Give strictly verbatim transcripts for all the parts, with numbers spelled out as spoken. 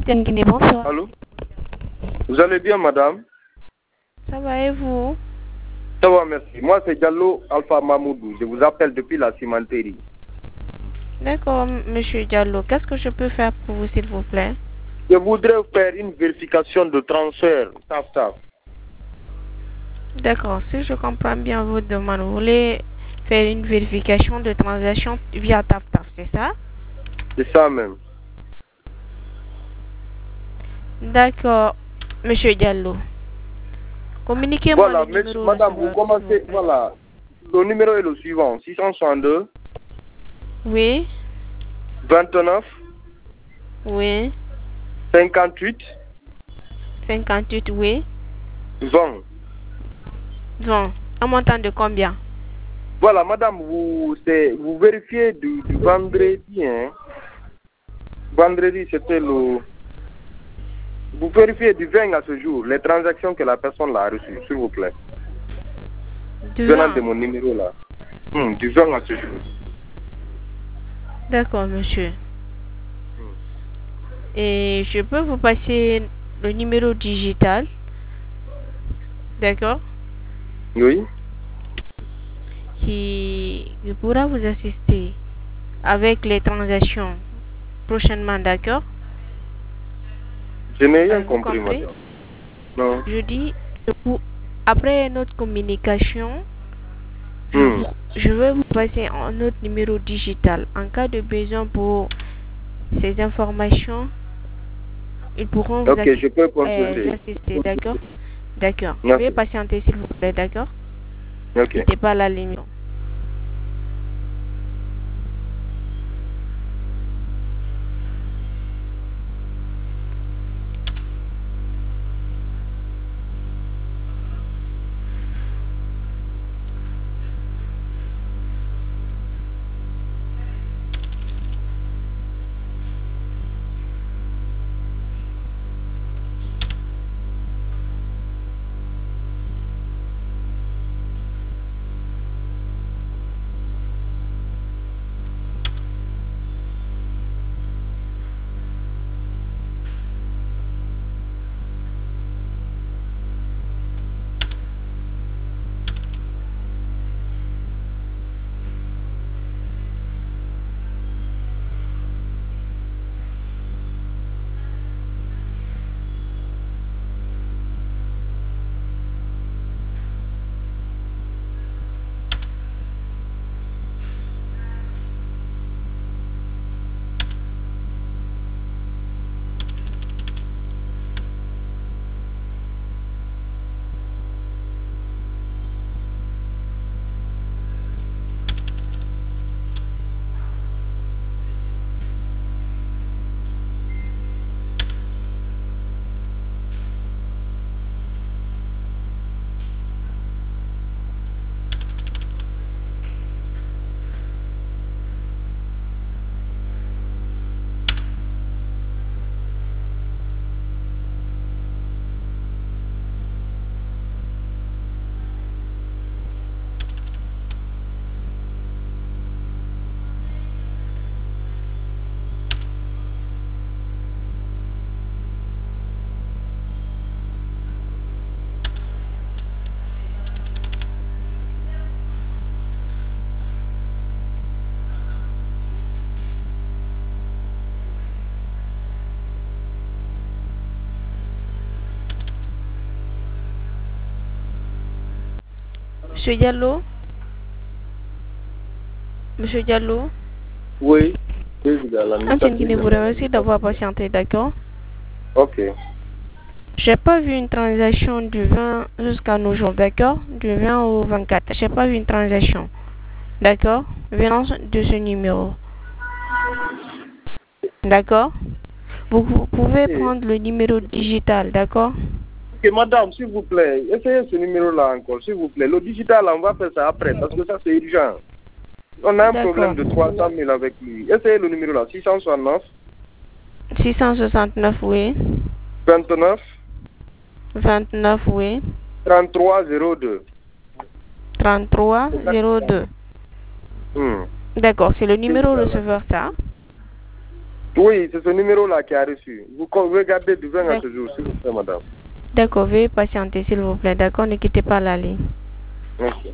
Ancienne Guinée, bonsoir. Allô? Vous allez bien, madame? Ça va et vous? Ça va, merci. Moi, c'est Diallo Alpha Mamoudou. Je vous appelle depuis la cimenterie. D'accord, monsieur Diallo. Qu'est-ce que je peux faire pour vous, s'il vous plaît? Je voudrais faire une vérification de transfert. Taf, taf. D'accord, si je comprends bien votre demande, vous voulez faire une vérification de transaction via TAF-TAF, c'est ça? C'est ça même. D'accord, monsieur Diallo. Communiquez-moi Voilà, le mais, numéro madame, receveur, vous commencez, vous voilà. Le numéro est le suivant, six cent soixante-deux. Oui. vingt-neuf. Oui. cinquante-huit. cinquante-huit, oui. vingt. vingt. Un montant de combien? Voilà, madame, vous, vous vérifiez du, du vendredi, hein. Vendredi, c'était le... Vous vérifiez du vingt à ce jour, les transactions que la personne l'a reçues, s'il vous plaît. Du Venant vingt. de mon numéro là. Hum, du vingt à ce jour. D'accord, monsieur. Et je peux vous passer le numéro digital. D'accord? Oui. Qui pourra vous assister avec les transactions prochainement, d'accord? Je n'ai rien Avez-vous compris, compris? madame. Non. Je dis, pour- après notre communication, je, Hum. vous- je vais vous passer un autre numéro digital. En cas de besoin pour ces informations, ils pourront vous, Ok, assi- je peux euh, consulter. vous assister, d'accord? D'accord. Merci. Veuillez patienter, s'il vous plaît, d'accord? Ok. N'était pas la ligne. Monsieur Diallo? Monsieur Diallo? Oui. Oui, vous avez la Ancienne Guinée, vous mission. remercie d'avoir patienté, d'accord? Ok. J'ai pas vu une transaction du vingt jusqu'à nos jours, d'accord? Du vingt au vingt-quatre. J'ai pas vu une transaction. D'accord? Venant de ce numéro. D'accord? Vous, vous pouvez Ok. prendre le numéro digital, d'accord? Ok, madame, s'il vous plaît, essayez ce numéro-là encore, s'il vous plaît. Le digital, on va faire ça après, parce que ça, c'est urgent. On a un problème de trois cent mille avec lui. Essayez le numéro-là, six cent soixante-neuf. six cent soixante-neuf, oui. vingt-neuf. vingt-neuf, oui. trente-trois zéro deux. trente-trois zéro deux. Hmm. D'accord, c'est le numéro receveur, ça. Oui, c'est ce numéro-là qui a reçu. Vous regardez du vingt à ce jour, s'il vous plaît, madame. D'accord, veuillez patienter, s'il vous plaît. D'accord, ne quittez pas la ligne. Merci.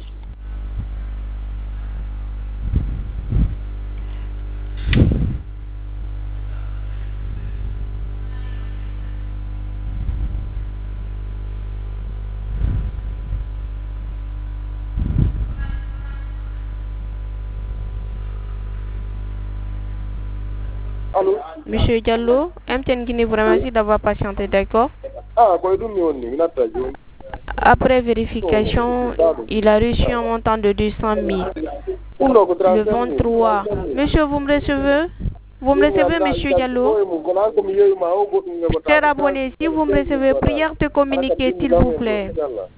Allô? Monsieur Diallo, M T N Guinée vous remercie d'avoir patienté, d'accord? Ah, quoi, il y a une Après vérification, il a reçu un montant de deux cent mille. Le vingt-trois. Monsieur, vous me recevez? Vous me recevez, monsieur Diallo? Cher abonné, si vous me recevez, prière de communiquer, s'il vous plaît.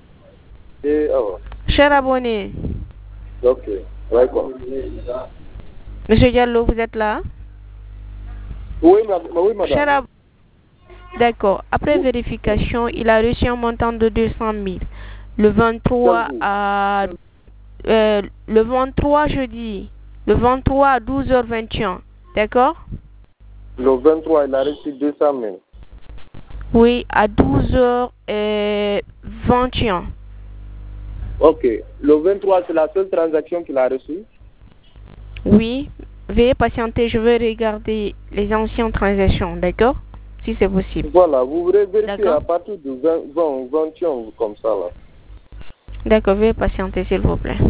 Cher abonné. Ok, d'accord. Monsieur Diallo, vous êtes là? Oui, oui, madame. Cher ab... D'accord. Après vérification, il a reçu un montant de deux cent mille. Le vingt-trois à... Euh, le vingt-trois jeudi. Le vingt-trois à douze heures vingt et un. D'accord? Le vingt-trois, il a reçu deux cent mille. Oui, à douze heures vingt et un. Ok. Le vingt-trois, c'est la seule transaction qu'il a reçue? Oui. Veuillez patienter, je vais regarder les anciennes transactions, d'accord? Si c'est possible. Voilà, vous voulez vérifier à partir du vingt, vingt, vingt et un, comme ça, là. D'accord, veuillez patienter, s'il vous plaît.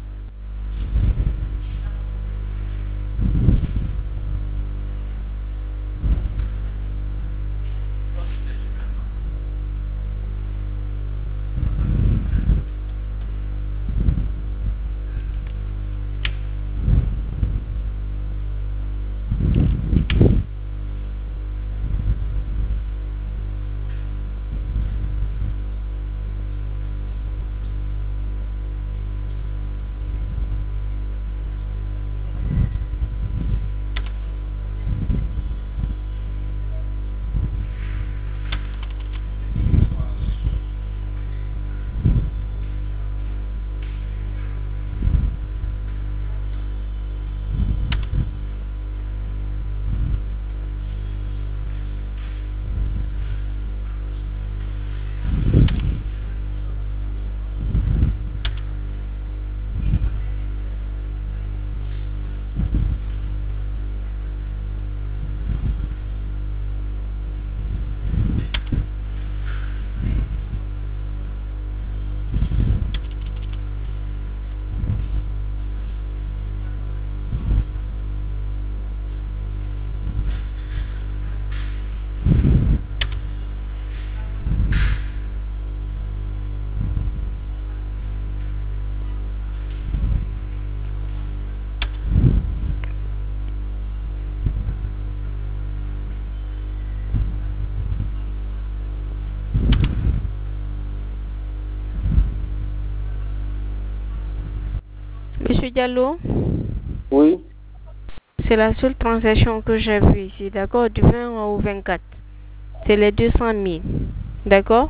Monsieur Diallo? Oui. C'est la seule transaction que j'ai vue ici, d'accord? Du vingt au vingt-quatre. C'est les deux cent mille. D'accord?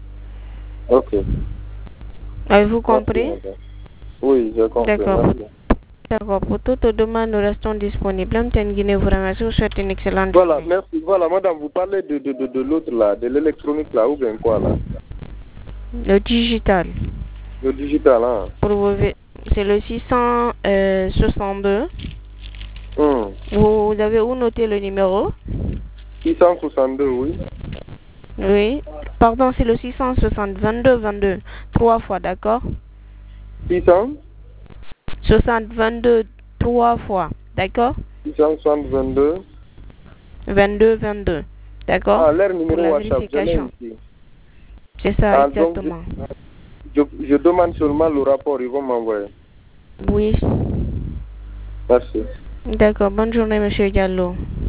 Ok. Avez-vous compris? Oui, j'ai compris. D'accord. D'accord. Pour toute demande, nous restons disponibles. M T N Guinée vous remercie. Vous souhaite une excellente Voilà, journée. merci. Voilà, madame, vous parlez de, de, de, de l'autre là, de l'électronique là, ou bien quoi là? Le digital. Le digital, hein? Pour vous, c'est le six cent soixante-deux. Hum. Vous avez où noté le numéro? six cent soixante-deux, oui. Oui. Pardon, c'est le six cent soixante, vingt-deux, vingt-deux. Trois fois, d'accord? six cent soixante, vingt-deux, trois fois, d'accord? six cent soixante, vingt-deux. vingt-deux, vingt-deux, d'accord? Ah, leur numéro Pour la WhatsApp, je l'ai vérification. ici. C'est ça, Ah, exactement. donc, je, je, je demande seulement le rapport, ils vont m'envoyer. Oui. Merci. D'accord, bonne journée, monsieur Diallo.